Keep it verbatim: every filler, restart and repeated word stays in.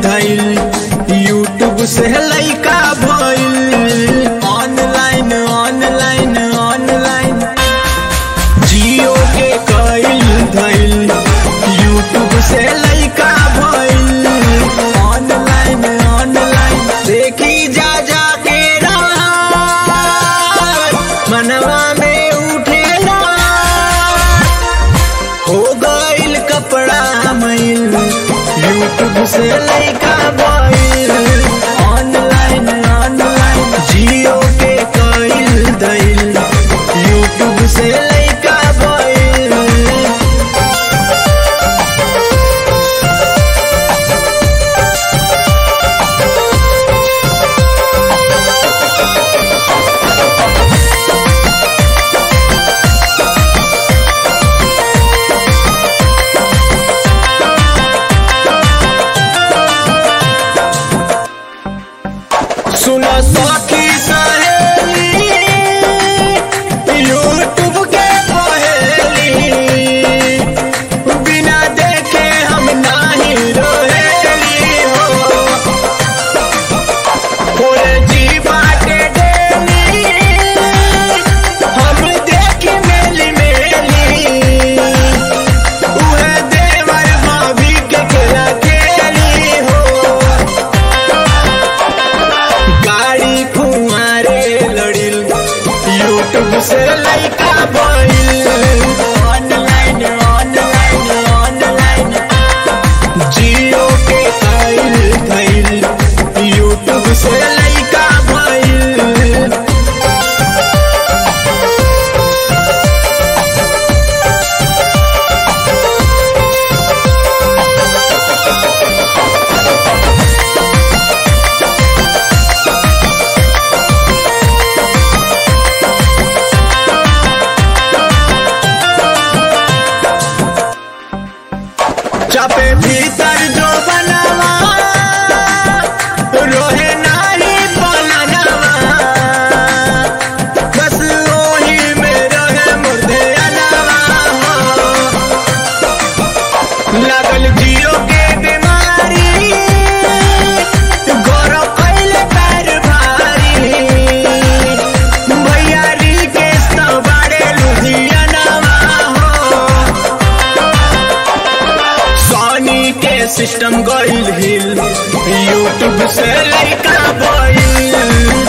धइल यूट्यूब से लइका भइल ऑनलाइन ऑनलाइन ऑनलाइन जियो के कइल धइल यूट्यूब से लइका भइल ऑनलाइन ऑनलाइन देखी जा जा के मनवा में उठेला हो गइल कपड़ा मैल यूट्यूब से लइका भइल ऑनलाइन ऑनलाइन जियो के कइल धइल यूट्यूब से लइका भइल। सुनो सखी सहेली यूट्यूब के पहेली बिना देखे हम नाही रहेली हो ओरे जी बाटे डेली हम देखी मेली मेली उहे देवर भाभी के खेला खेली हो गाड़ी कुंवारे लड़िल यूट्यूब से लइका भइल ऑनलाइन ऑनलाइन ऑनलाइन जियो के कइल धइल यूट्यूब से लइका भइल। चापे भीतर जो बनावा रोहे नारी पलनवा बस ओही में रहे मुर्दे अनवा लागल जियो के बीमारी गौरव कैले पैर भारी भैयारी के बड़े लुधियानवा सोनी के सिस्टम गइल हिल यूट्यूब से लइका भइल।